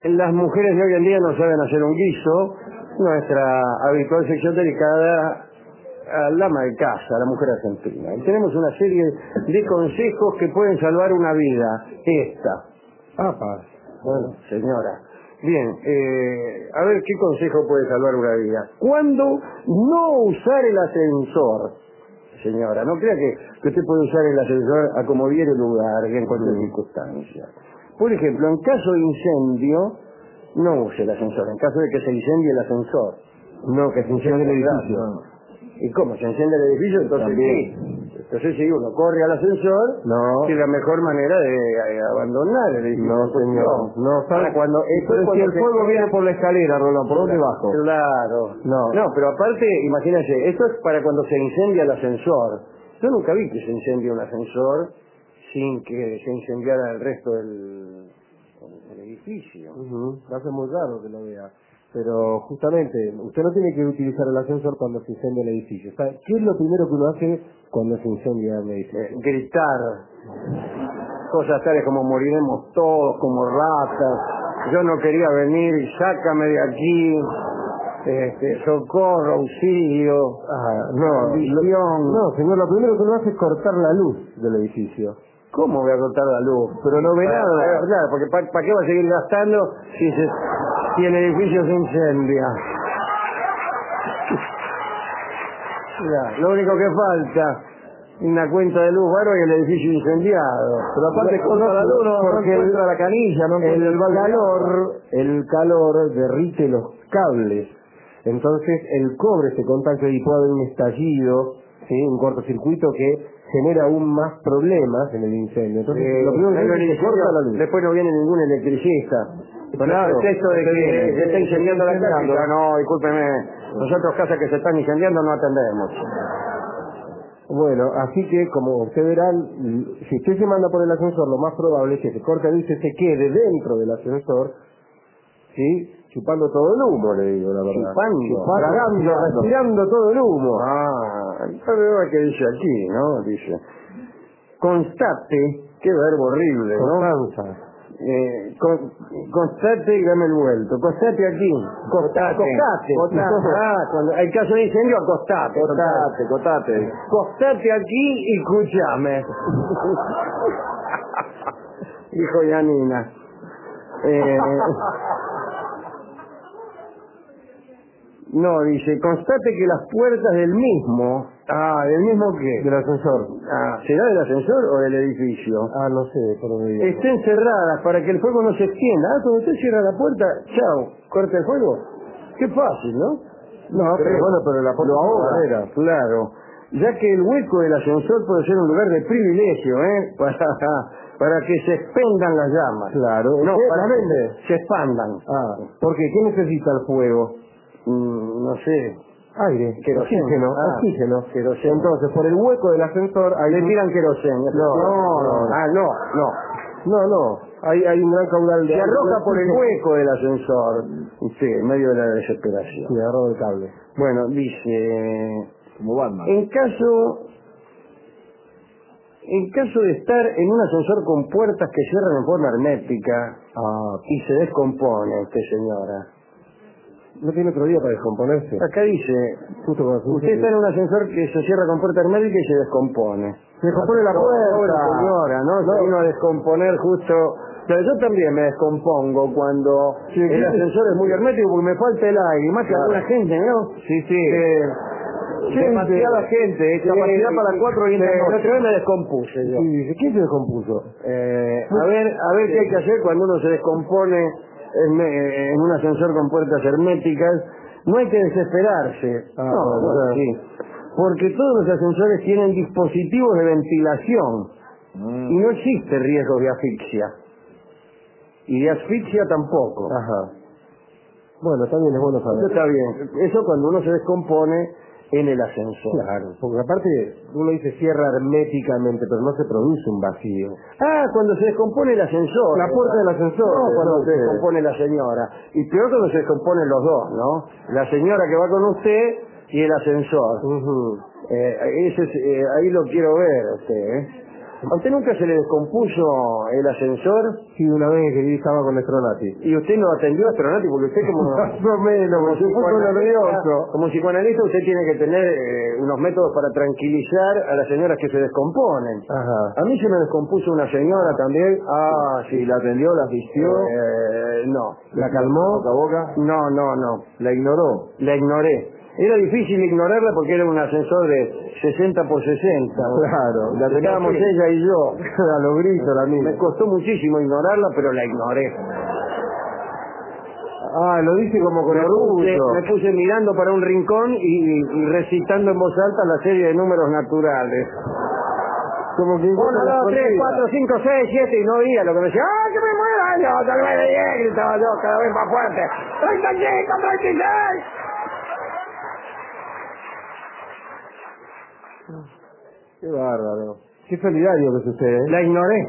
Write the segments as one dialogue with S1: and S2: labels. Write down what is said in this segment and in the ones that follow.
S1: Las mujeres de hoy en día no saben hacer un guiso. Nuestra habitual sección dedicada al ama de casa, a la mujer argentina. Y tenemos una serie de consejos que pueden salvar una vida. Bueno, señora. Bien, a ver qué consejo puede salvar una vida. ¿Cuándo no usar el ascensor? Señora, no crea que usted puede usar el ascensor a como viene el lugar y en cualquier circunstancia. Por ejemplo, en caso de incendio, no use el ascensor. En caso de que se incendie el ascensor.
S2: No, que se incendie el edificio.
S1: ¿Y cómo? ¿Se enciende el edificio? Entonces
S2: También.
S1: Entonces si uno corre al ascensor,
S2: No.
S1: es la mejor manera de abandonar el edificio.
S2: No, señor. No,
S1: Ahora, cuando
S2: si el fuego viene por la escalera, Rolón, ¿por dónde bajo?
S1: Claro. No, pero aparte, imagínense, esto es para cuando se incendia el ascensor. Yo nunca vi que se incendie un ascensor sin que se incendiara el resto del edificio.
S2: Hace muy raro que lo vea. Pero justamente, usted no tiene que utilizar el ascensor cuando se incendia el edificio. ¿Qué es lo primero que uno hace cuando se incendia el edificio?
S1: Gritar. Cosas tales como moriremos todos como ratas. Yo no quería venir, sácame de aquí. Socorro, auxilio.
S2: No, señor, lo primero que uno hace es cortar la luz del edificio.
S1: ¿Cómo voy a cortar la luz?
S2: Pero no ve nada.
S1: Claro, porque ¿para qué va a seguir gastando si el edificio se incendia? Ya, lo único que falta, una cuenta de luz, bueno, y el edificio incendiado.
S2: Pero aparte corta la luz, porque
S1: entra la canilla, no
S2: el calor derrite los cables. Entonces el cobre se contacta y puede haber un estallido, ¿sí? Un cortocircuito que genera aún más problemas en el incendio. Entonces, lo primero que se corta la luz.
S1: Después no viene ningún electricista. Con el pretexto de que se está incendiando la casa. No, discúlpeme, nosotros casas que se están incendiando no atendemos.
S2: Bueno, así que como usted verá, si usted se manda por el ascensor, lo más probable es que se corte la luz y se quede dentro del ascensor, ¿sí? Chupando todo el humo, le digo, la verdad.
S1: Tragando,
S2: respirando todo el humo.
S1: Pero que dice aquí, ¿no? Dice, constate, qué verbo horrible, ¿no? Constate y dame el vuelto. Constate aquí. Acostate. Cuando hay caso de incendio, acostate. Acostate aquí y escúchame. Dijo Yanina. No, dice, constate que las puertas del mismo... ¿del mismo qué?
S2: Del ascensor.
S1: ¿Será del ascensor o del edificio?
S2: No sé, pero me digo.
S1: Estén cerradas para que el fuego no se extienda. Cuando usted cierra la puerta, chao, corta el fuego. Qué fácil, ¿no?
S2: No, pero la puerta
S1: lo ahoga, claro. Ya que el hueco del ascensor puede ser un lugar de privilegio, para que se expendan las llamas.
S2: Claro.
S1: No, para que se expandan.
S2: ¿Por qué? ¿Qué necesita el fuego?
S1: No sé.
S2: Aire, oxígeno.
S1: Entonces,
S2: por el hueco del ascensor
S1: le tiran queroseno.
S2: No. Hay un gran caudal de...
S1: Se arroja por el hueco del ascensor. Sí, en medio de la desesperación.
S2: Sí, agarró el cable.
S1: Bueno, dice...
S2: Como Batman.
S1: En caso de estar en un ascensor con puertas que cierran en forma hermética y se descompone, señora.
S2: ¿No tiene otro día para descomponerse?
S1: Acá dice, usted está en un ascensor que se cierra con puerta hermética y se descompone.
S2: Se descompone la puerta.
S1: Señora, ¿no? Vino a descomponer justo... Pero yo también me descompongo cuando el ascensor es muy hermético porque me falta el aire. Más que alguna gente, ¿no?
S2: Sí.
S1: Demasiada gente, capacidad para 4 y la otra vez me descompuse yo.
S2: Sí, ¿qué se descompuso?
S1: A ver qué hay que hacer cuando uno se descompone en un ascensor con puertas herméticas. No hay que desesperarse. Porque todos los ascensores tienen dispositivos de ventilación y no existe riesgo de asfixia. Y de asfixia tampoco.
S2: Bueno, también es bueno saber.
S1: Eso está bien. Eso cuando uno se descompone en el ascensor.
S2: Claro, porque aparte uno dice cierra herméticamente, pero no se produce un vacío.
S1: Cuando se descompone el ascensor.
S2: La puerta del ascensor.
S1: No, cuando se descompone la señora. Y peor cuando se descomponen los dos, ¿no? La señora que va con usted y el ascensor. Ahí lo quiero ver usted, ¿A usted nunca se le descompuso el ascensor?
S2: Sí, una vez que estaba con Stronati.
S1: ¿Y usted no atendió a Stronati? Porque usted
S2: Más o menos, porque un poco nervioso.
S1: como psicoanalista usted tiene que tener unos métodos para tranquilizar a las señoras que se descomponen.
S2: Ajá.
S1: A mí se me descompuso una señora también. Ah, sí.
S2: ¿Y la atendió, la asistió?
S1: No.
S2: ¿La calmó?
S1: ¿Boca a boca? No.
S2: ¿La ignoró?
S1: La ignoré. Era difícil ignorarla porque era un ascensor de 60 por 60.
S2: Claro.
S1: La estábamos ella y yo.
S2: A los gritos, la misma.
S1: Me costó muchísimo ignorarla, pero la ignoré.
S2: Ah, lo dice como con orgullo.
S1: Me puse mirando para un rincón y recitando en voz alta la serie de números naturales.
S2: Como que
S1: 1, 2, 3, 4, 5, 6, 7 y no oía lo que me decía. ¡Ah, que me muera! Yo, tal vez de 10, gritaba yo cada vez más fuerte. 35, 36.
S2: Qué bárbaro. Qué solidario que es usted, ¿eh?
S1: La ignoré.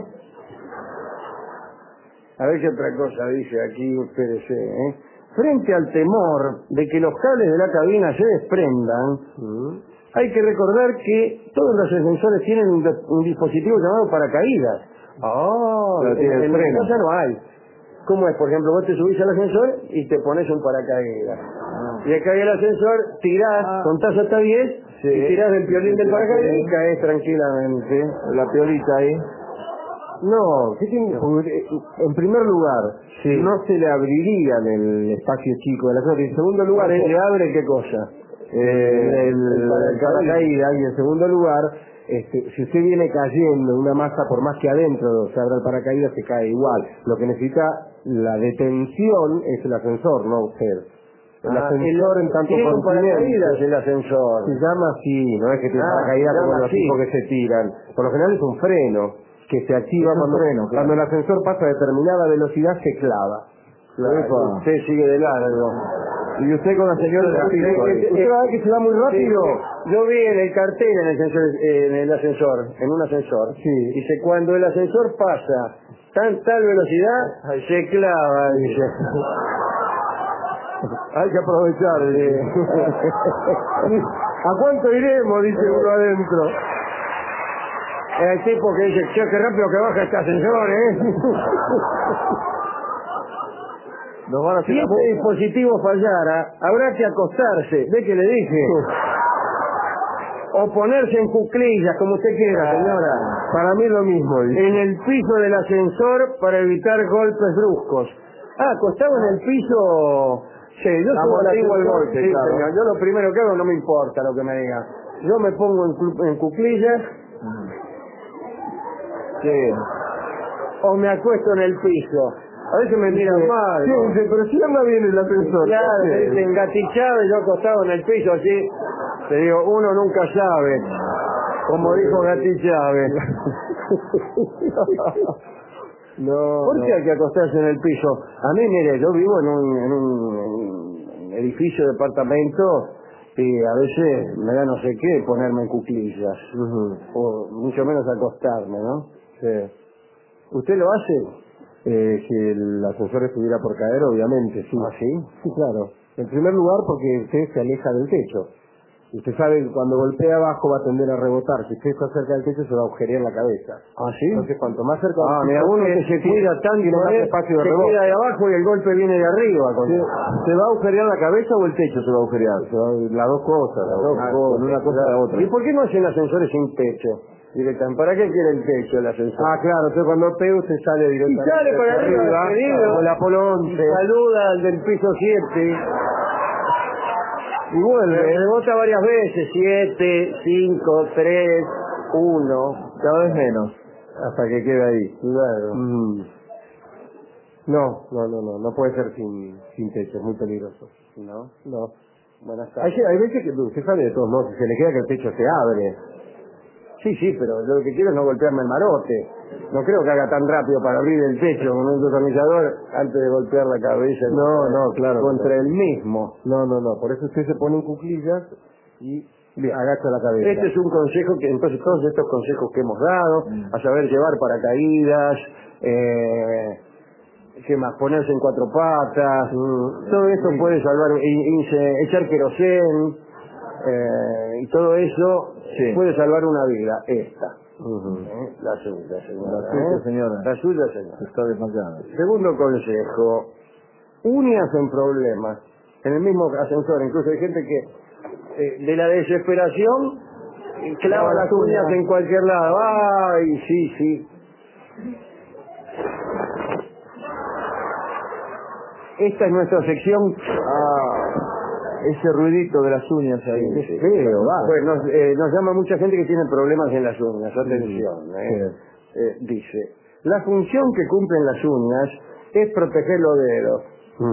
S1: A ver qué otra cosa dice aquí, espérese, ¿eh? Frente al temor de que los cables de la cabina se desprendan, hay que recordar que todos los ascensores tienen un dispositivo llamado paracaídas.
S2: Pero tiene el
S1: en
S2: freno.
S1: mi casa no hay. ¿Cómo es? Por ejemplo, vos te subís al ascensor y te pones un paracaídas. Y acá hay el ascensor, tirás, contás hasta 10,
S2: sí,
S1: y tirás del piolín del paracaídas y caes tranquilamente.
S2: La piolita ahí. No, ¿qué tiene? En primer lugar, no se le abriría en el espacio chico del ascensor. En segundo lugar,
S1: ¿Se le abre qué cosa?
S2: el paracaídas. Y en segundo lugar, si usted viene cayendo en una masa, por más que adentro se abra el paracaídas, se cae igual. Lo que necesita la detención es el ascensor, no usted. El ascensor en tanto
S1: tiene un paracaídas el ascensor.
S2: se llama así, no es que tiene paracaídas como los tipos que se tiran. Por lo general es un freno que se activa cuando el ascensor pasa a determinada velocidad, se clava.
S1: Claro, usted sigue de largo.
S2: Y usted con la señora de ¿usted va a ver que se va muy rápido?
S1: Yo vi en el cartel en un ascensor.
S2: Sí.
S1: Dice, cuando el ascensor pasa tal velocidad, se clava, dice.
S2: Hay que aprovechar. ¿A cuánto iremos? Dice uno adentro.
S1: El tipo que dice, che, qué rápido que baja este ascensor, ¿eh?
S2: Nos van a hacer
S1: si este dispositivo fallara, habrá que acostarse. ¿Ve que le dije? O ponerse en cuclillas, como usted quiera, señora.
S2: Para mí lo mismo, dice.
S1: En el piso del ascensor para evitar golpes bruscos. Acostado en el piso. Sí, yo
S2: amortiguo el golpe,
S1: sí,
S2: claro.
S1: señor. Yo lo primero que hago no me importa lo que me diga. Yo me pongo en cuclillas.
S2: Sí.
S1: O me acuesto en el piso. A veces me miran mal.
S2: Sí, dice, pero si anda bien el ascensor.
S1: Claro, me dicen gatichado y yo acostado en el piso así. Te digo, uno nunca sabe. Como dijo Gati Chávez.
S2: No.
S1: ¿Por qué hay que acostarse en el piso? A mí, mire, yo vivo en un edificio de departamento y a veces me da no sé qué ponerme en cuclillas. O mucho menos acostarme, ¿no?
S2: Sí.
S1: ¿Usted lo hace?
S2: Si el ascensor estuviera por caer, obviamente, sí.
S1: ¿Ah, sí?
S2: Sí, claro. En primer lugar, porque usted se aleja del techo. Usted sabe que cuando golpea abajo va a tender a rebotar. Si usted está cerca del techo, se va a agujerear la cabeza.
S1: ¿Ah, sí?
S2: Entonces, cuanto más cerca del
S1: mira, uno que se cuida tanto,
S2: tiene más espacio de
S1: se
S2: rebote.
S1: cuida de abajo y el golpe viene de arriba.
S2: ¿Se va a agujerear la cabeza o el techo se va a agujerear? Las dos cosas. Con una cosa a la otra.
S1: ¿Y por qué no hacen ascensores sin techo? Directamente. ¿Para qué quiere el techo el ascensor?
S2: Ah, claro, entonces cuando pega usted sale directamente.
S1: Y sale para arriba,
S2: como el Apolo 11.
S1: Saluda al del piso 7.
S2: Y vuelve.
S1: Rebota varias veces. 7, 5, 3, 1.
S2: Cada vez menos. Hasta que quede ahí.
S1: Claro.
S2: No puede ser sin techo, es muy peligroso.
S1: ¿No?
S2: No.
S1: Buenas tardes.
S2: Hay veces que usted sabe de todos modos, si se le queda que el techo se abre.
S1: Sí, pero yo lo que quiero es no golpearme el marote. No creo que haga tan rápido para abrir el techo con un destornillador antes de golpear la cabeza
S2: Claro.
S1: contra el mismo.
S2: No. Por eso usted se pone en cuclillas y agacha la cabeza.
S1: Este es un consejo que, entonces, todos estos consejos que hemos dado, a saber llevar paracaídas, ¿qué más? Ponerse en cuatro patas, todo esto puede salvar, echar querosén, y todo eso puede salvar una vida, esta. La suya, señora.
S3: La suya, señora.
S1: La suya, señora.
S3: Está desmayada.
S1: Segundo consejo, uñas en problemas. En el mismo ascensor, incluso hay gente que de la desesperación clava las uñas en cualquier lado. Ay, sí. Esta es nuestra sección.
S3: Ese ruidito de las uñas ahí.
S1: Sí.
S3: Feo, va.
S1: Pues nos llama mucha gente que tiene problemas en las uñas. Atención. Dice, la función que cumplen las uñas es proteger los dedos.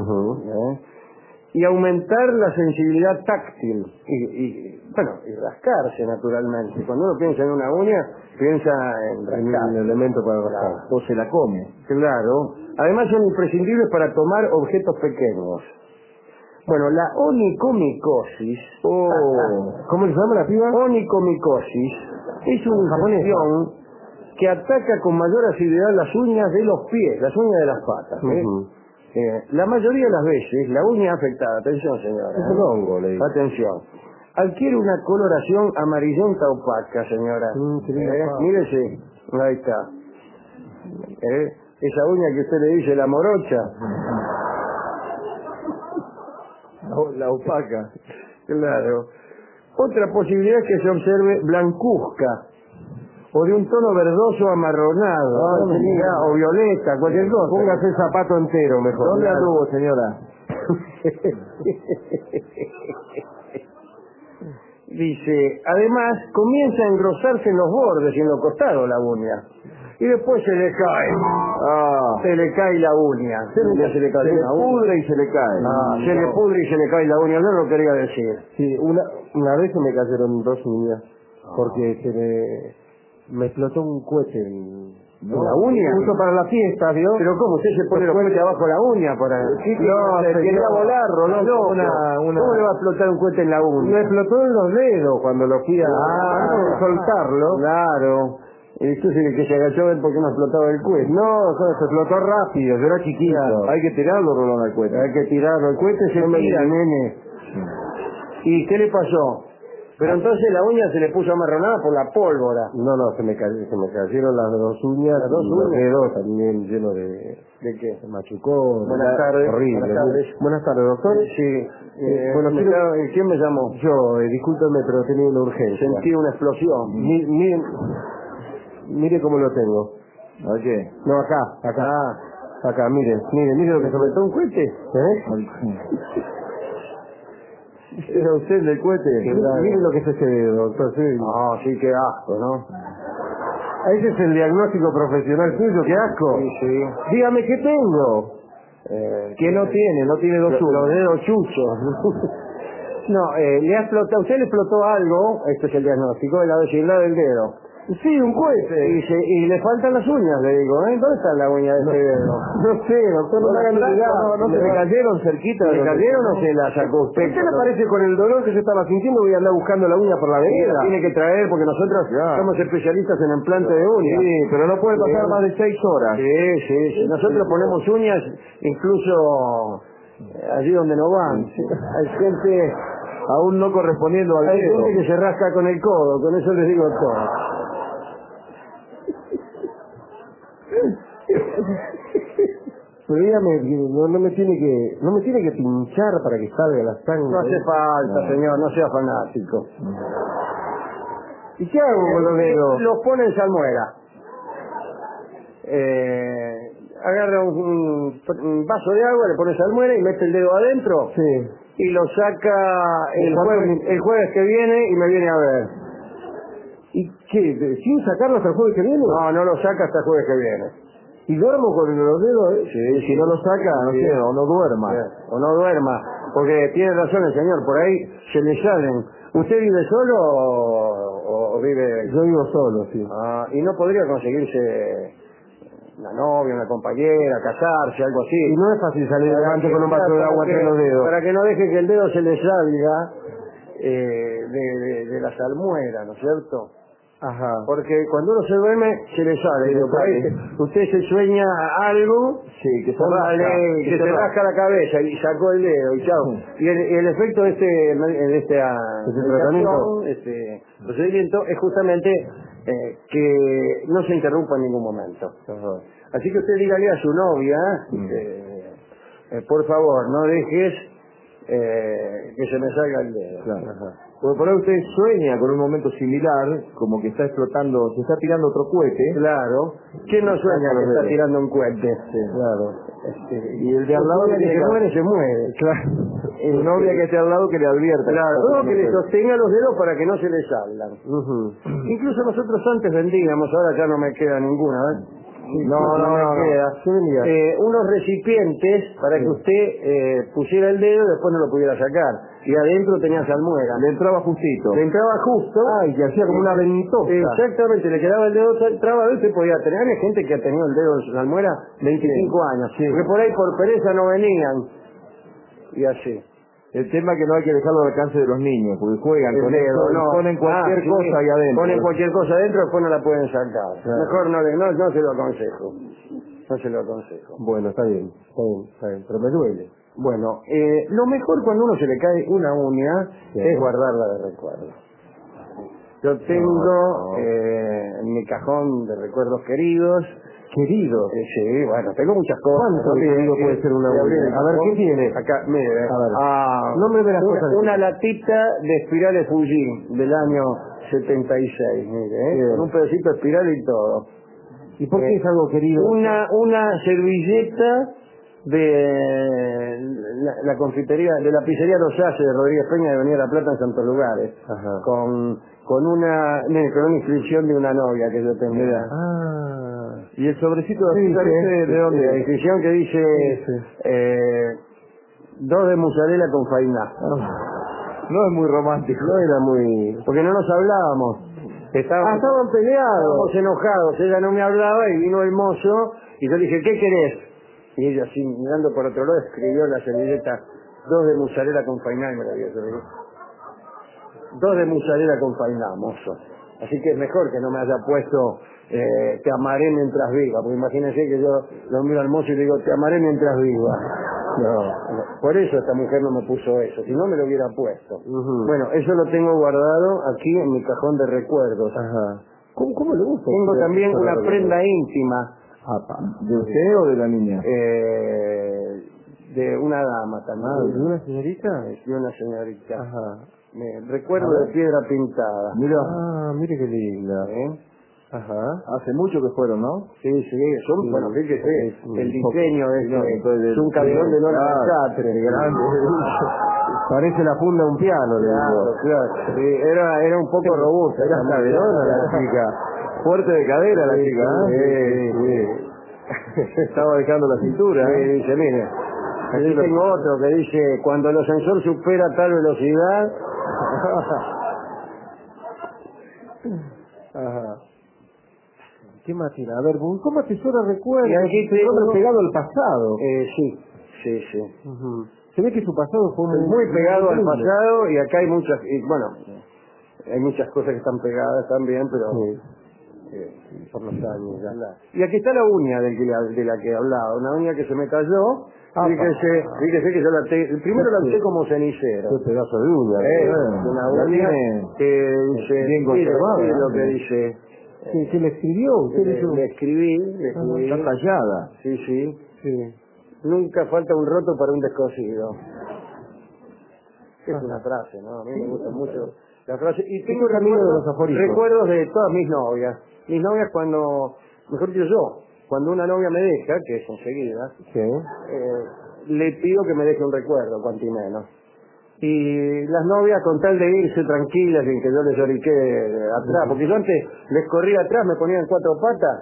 S1: Y aumentar la sensibilidad táctil y rascarse naturalmente. Cuando uno piensa en una uña, piensa en rascar.
S2: Un elemento para rascar.
S3: O se la come.
S1: Claro. Además son imprescindibles para tomar objetos pequeños. Bueno, la onicomicosis,
S2: ¿Cómo se llama la piba?
S1: onicomicosis, es una infección que ataca con mayor asiduidad las uñas de los pies, las uñas de las patas. La mayoría de las veces, la uña afectada, atención señora,
S2: Es un hongo, le digo.
S1: atención, adquiere una coloración amarillenta opaca, señora. Mírese, ahí está. Esa uña que usted le dice la morocha.
S3: La opaca.
S1: Claro. Otra posibilidad es que se observe blancuzca o de un tono verdoso amarronado, o violeta, cualquier cosa.
S2: Póngase el zapato entero mejor.
S3: ¿Dónde anduvo, señora?
S1: Dice, además comienza a engrosarse en los bordes y en los costados la uña. Y después se le cae. Se le cae la uña. Se le
S2: pudre y se le cae.
S1: Se le pudre y se le cae la uña. No lo quería decir.
S2: Sí, una vez se me cayeron 2 uñas porque me explotó un cohete en
S1: la uña.
S2: Justo para la fiesta, ¿vio?
S1: Pero ¿cómo? Usted se pone los cohetes abajo de la uña para...
S2: quería volar, Rolón.
S1: ¿Cómo le va a explotar un cohete en la uña?
S2: Me explotó en los dedos cuando lo fui a soltarlo.
S1: Claro. Y tú sí que se agachó a ver por qué no explotaba el cohete.
S2: No, se explotó rápido, yo era chiquito.
S1: Claro.
S3: Hay que tirarlo, Rolón, al cohete.
S1: Hay que tirarlo. El cohete se tira, nene. ¿Y qué le pasó? Pero entonces la uña se le puso amarronada por la pólvora.
S2: No, se me cayeron las 2 uñas.
S1: Las 2
S2: y
S1: uñas.
S2: los dedos también llenos de...
S1: ¿De qué?
S2: Se machucó.
S1: Buenas tardes.
S2: Horrible.
S1: Buenas tardes.
S2: Buenas tardes, doctor.
S1: Sí.
S2: Bueno,
S1: ¿Quién me llamó?
S2: Yo, discúlpeme, pero tenía una urgencia.
S1: Sentí una explosión.
S2: Mire cómo lo tengo.
S3: ¿A qué?
S2: No, acá, mire lo que se me...
S1: ¿Soltó un cohete?
S3: ¿Era usted el del cohete?
S2: Mire lo que es ese dedo, doctor.
S1: Sí, qué asco, ¿no?
S2: Ese es el diagnóstico profesional suyo, qué asco.
S1: Sí.
S2: Dígame, ¿qué tengo?
S3: ¿Qué no tiene? No tiene 2 uñas.
S1: Los dedos chuchos. No, le ha explotado, a usted le explotó algo, este es el diagnóstico, de la vecindad del dedo.
S2: Sí, un cohete.
S1: Y le faltan las uñas, le digo, ¿dónde está la uña de este dedo?
S2: No sé, doctor, no me hagan mirar.
S3: No, se le cayeron cerquita.
S1: ¿Le cayeron o se la sacó usted?
S2: ¿Qué le parece con el dolor que yo estaba sintiendo? Voy a andar buscando la uña por la avenida.
S1: La tiene que traer porque nosotros somos especialistas en implante de uñas.
S3: Sí, pero no puede pasar más de 6 horas.
S1: Sí. Nosotros ponemos uñas incluso allí donde no van. Hay gente...
S3: Aún no correspondiendo al
S1: Hay
S3: dedo.
S1: gente que se rasca con el codo, con eso les digo todo.
S2: Pero dígame, no me tiene que pinchar para que salga la sangre.
S1: No hace falta, señor, no sea fanático.
S2: ¿Y qué hago con los dedos?
S1: Los pone en salmuera. Agarra un vaso de agua, le pone salmuera y mete el dedo adentro.
S2: Sí.
S1: Y lo saca el jueves que viene y me viene a ver.
S2: ¿Y qué? ¿Sin sacarlo hasta el jueves que viene?
S1: No lo saca hasta el jueves que viene.
S2: ¿Y duermo con los dedos?
S1: Sí,
S3: Si no lo saca, no sé, o no duerma.
S1: O no duerma, porque tiene razón el señor, por ahí se le salen. ¿Usted vive solo o vive...?
S2: Yo vivo solo, sí.
S1: ¿Y no podría conseguirse una novia, una compañera, casarse, algo así?
S2: Y no es fácil salir adelante con un vaso de agua entre los dedos.
S1: Para que no deje que el dedo se le salga de la salmuera, ¿no es cierto?
S2: Ajá.
S1: Porque cuando uno se duerme, se le sale. Por ahí usted se sueña algo,
S3: Sí, que se rasca.
S1: que se rasca la cabeza y sacó el dedo y chao. Y el efecto de este
S2: tratamiento,
S1: este procedimiento es justamente que no se interrumpa en ningún momento. Así que usted dígale a su novia, por favor, no dejes que se me salga el dedo.
S3: Claro. Porque por ahí usted sueña con un momento similar, como que está explotando, se está tirando otro cohete.
S1: Claro. ¿Quién no sueña que está tirando un cohete?
S3: Sí. Claro. Y el de al lado
S1: que se muere, se muere.
S3: Claro. Su novia que esté al lado que le advierta.
S1: Claro, no, que le sostenga los dedos para que no se le salgan. Incluso nosotros antes vendíamos, ahora ya no me queda ninguna, ¿ves?
S3: No.
S1: Unos recipientes para que usted pusiera el dedo y después no lo pudiera sacar. Y adentro tenía salmuera.
S3: Le entraba justito.
S1: Le entraba justo.
S2: Ay, que hacía como una ventosa.
S1: Exactamente, le quedaba el dedo, entraba y usted podía tener. Hay gente que ha tenido el dedo en su salmuera 25 años.
S2: Sí.
S1: Porque por ahí por pereza no venían. Y así.
S3: El tema es que no hay que dejarlo al alcance de los niños, porque juegan con eso, ponen cualquier cosa ahí adentro.
S1: Ponen cualquier cosa adentro y después no la pueden sacar.
S2: Claro.
S1: Mejor no se lo aconsejo. No se lo aconsejo.
S2: Bueno, está bien, pero me duele.
S1: Bueno, lo mejor cuando uno se le cae una uña es guardarla de recuerdo. Yo tengo en mi cajón de recuerdos queridos.
S2: Querido.
S1: Sí, bueno, tengo muchas cosas.
S2: ¿Cuánto querido puede ser una uña? A ver, ¿qué tiene?
S1: Acá, mire,
S2: nómbreme las cosas.
S1: Una latita de espirales Fuji del año 76, mire, con un pedacito de espiral y todo.
S2: ¿Y por qué es algo querido?
S1: Una servilleta de la confitería, de la pizzería Los Haces de Rodríguez Peña de Avenida La Plata en Santos Lugares, con una inscripción de una novia que yo tenía.
S3: Y el sobrecito de azúcar
S1: ¿de dónde? La inscripción que dice 2 de mozzarella con fainá.
S3: No es muy romántico.
S1: No era muy... Porque no nos hablábamos.
S2: Estaban peleados.
S1: Estábamos enojados. Ella no me hablaba y vino el mozo y yo le dije, ¿qué querés? Y ella así mirando por otro lado escribió en la servilleta 2 de mozzarella con fainá y me la dio. 2 de mozzarella con fainá, mozo. Así que es mejor que no me haya puesto te amaré mientras viva, porque imagínense que yo lo miro al mozo y le digo te amaré mientras viva. No, por eso esta mujer no me puso eso, si no me lo hubiera puesto. Bueno, eso lo tengo guardado aquí en mi cajón de recuerdos.
S2: ¿Cómo le gusta?
S1: Tengo también una prenda íntima.
S3: ¿De usted o de la niña?
S1: De una dama también.
S2: ¿De una señorita?
S1: De una señorita. Recuerdo de piedra pintada.
S3: Mira.
S2: Mire qué linda.
S3: Hace mucho que fueron, ¿no?
S1: Sí, son, bueno, fíjese, el diseño es un cabrón de Lola Catre, grande.
S2: Parece la funda de un piano, le digo.
S1: Claro. Sí, era un poco robusta.
S2: Era caderona la chica.
S3: Fuerte de cadera la chica,
S1: Sí.
S3: Estaba dejando la cintura,
S1: dice, mire, aquí tengo otro que dice, cuando el ascensor supera tal velocidad...
S2: ¿Qué más tiene? A ver, ¿cómo atesora recuerdos?
S1: Y aquí tengo
S2: pegado al pasado.
S1: Sí.
S2: Se ve que su pasado fue
S1: muy pegado al pasado y acá hay muchas, hay muchas cosas que están pegadas también, pero
S2: por los años ya.
S1: Y aquí está la uña de la que he hablado, una uña que se me cayó. Fíjese que yo primero la usé como cenicero.
S2: Qué pedazo de uña.
S1: Una uña que dice,
S3: bien conservada.
S1: Lo que dice.
S2: ¿Qué le escribió?
S1: Le escribí.
S3: Está tallada.
S1: Sí. Nunca falta un roto para un descosido. Es una frase, ¿no? A mí me gusta mucho la frase. Y tengo recuerdos de todas mis novias. Mis novias cuando, mejor dicho yo, cuando una novia me deja, que es enseguida, le pido que me deje un recuerdo, cuanto y menos. Y las novias, con tal de irse tranquilas sin que yo les lloriqué atrás, porque yo antes les corría atrás, me ponían 4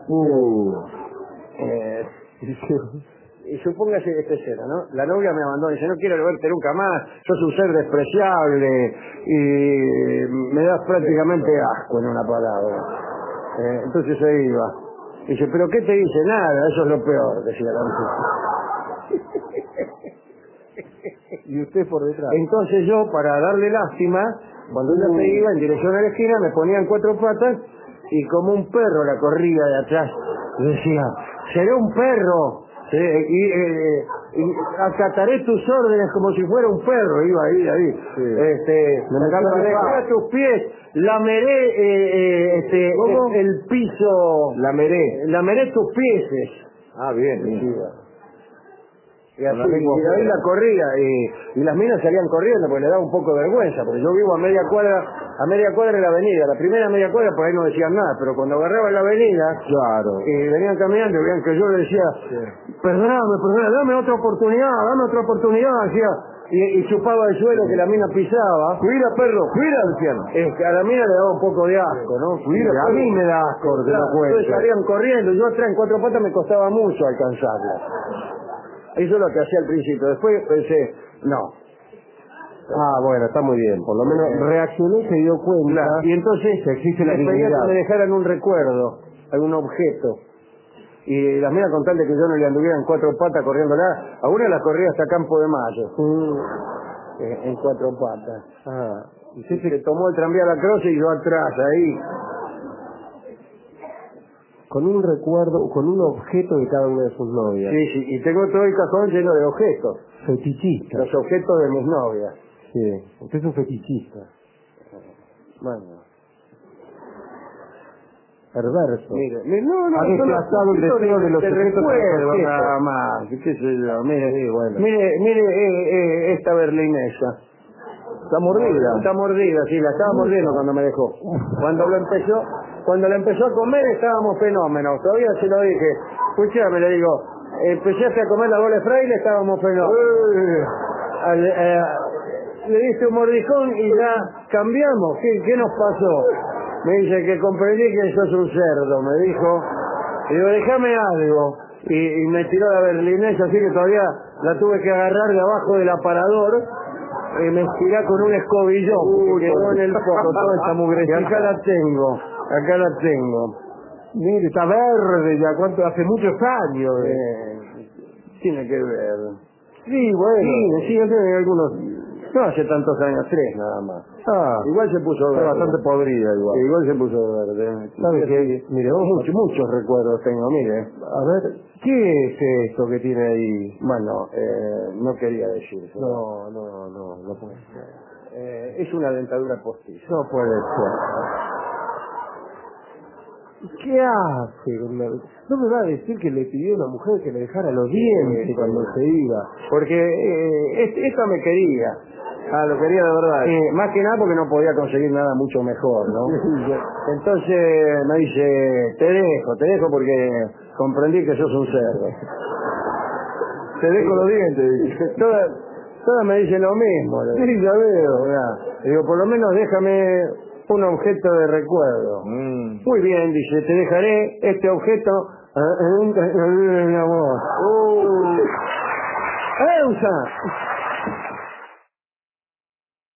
S1: patas. Y supóngase esta escena, ¿no? La novia me abandona y dice, no quiero verte nunca más, sos un ser despreciable y me das prácticamente asco, en una palabra. Entonces se iba. Y dice, ¿pero qué te dice? Nada, eso es lo peor, decía la mujer.
S2: Y usted por detrás.
S1: Entonces yo, para darle lástima, cuando ella se iba en dirección a la esquina, me ponían 4 patas y como un perro la corría de atrás. Y decía, seré un perro. acataré tus órdenes como si fuera un perro, iba ahí.
S2: Sí.
S1: Dejaré a tus pies, lameré el piso, lameré tus pies.
S3: Ah, bien.
S1: Y así, y ahí la corría, y las minas salían corriendo porque le daba un poco de vergüenza, porque yo vivo a media cuadra de la avenida, la primera media cuadra por ahí no decían nada, pero cuando agarraban la avenida,
S2: Claro.
S1: y venían caminando, y veían que yo le decía, perdóname, dame otra oportunidad, decía, y chupaba el suelo que la mina pisaba.
S3: Cuida, perro, cuida, decían.
S1: A la mina le daba un poco de asco, ¿no?
S2: Cuida,
S1: a mí me da asco, te lo cuento. Entonces salían corriendo, yo atrás en cuatro patas me costaba mucho alcanzarlas. Eso es lo que hacía al principio. Después pensé, no.
S2: Ah, bueno, está muy bien. Por lo menos reaccionó y se dio cuenta.
S1: Claro. Y entonces
S2: que existe la
S1: les pedía
S2: dignidad.
S1: que me dejaran un recuerdo, algún objeto. Y las minas con tal de que yo no le anduviera en cuatro patas corriéndola, a una la corría hasta Campo de Mayo. En cuatro patas. Y se tomó el tranvía a la Cruz y yo atrás, ahí.
S2: Con un recuerdo, con un objeto de cada una de sus novias.
S1: Sí, y tengo todo el cajón lleno de objetos.
S2: Fetichista.
S1: Los objetos de mis novias.
S2: Sí, usted es un fetichista.
S1: Bueno.
S2: Perverso.
S1: Mire, no,
S2: ha desplazado el deseo de los objetos
S1: recuerdos nada más, qué sé yo, mire,
S2: sí, bueno.
S1: mire esta berlinesa.
S3: Está mordida.
S1: Está mordida, sí, la estaba mordiendo cuando me dejó. Cuando la empezó a comer estábamos fenómenos, todavía se lo dije. Escuchame, le digo, empezaste a comer la bola de fraile, estábamos fenómenos. Le diste un mordijón y ya cambiamos, ¿qué nos pasó? Me dice que comprendí que sos un cerdo, me dijo. Y digo, déjame algo. Y me tiró la berlinesa, así que todavía la tuve que agarrar de abajo del aparador. Y me estirá con un escobillón, que quedó en el foco, toda esta mugrecita. Y acá la tengo.
S2: Mire, está verde ya, ¿cuánto? Hace muchos años.
S1: Tiene que ver.
S2: Sí, bueno.
S1: Sí, hace algunos... No hace tantos años, 3 nada más. Igual se puso verde.
S2: Está bastante podrida igual.
S1: Sí, igual se puso verde.
S2: ¿Sabe qué? Mire,
S1: muchos recuerdos tengo, mire.
S2: A ver, ¿qué es esto que tiene ahí?
S1: Bueno, no quería decirse.
S2: No puede ser.
S1: Es una dentadura postiza.
S2: No puede ser. ¿Qué hace? No me va a decir que le pidió a una mujer que le dejara los dientes cuando se iba.
S1: Porque esta me quería.
S3: Lo quería de verdad.
S1: Más que nada porque no podía conseguir nada mucho mejor, ¿no? Entonces me dice, te dejo porque comprendí que sos un cerdo.
S3: Te dejo los dientes.
S1: Todas me dicen lo mismo.
S2: Sí, ya veo.
S1: Digo, por lo menos déjame un objeto de recuerdo. Muy bien, dice, te dejaré este objeto en amor. ¡Eusa!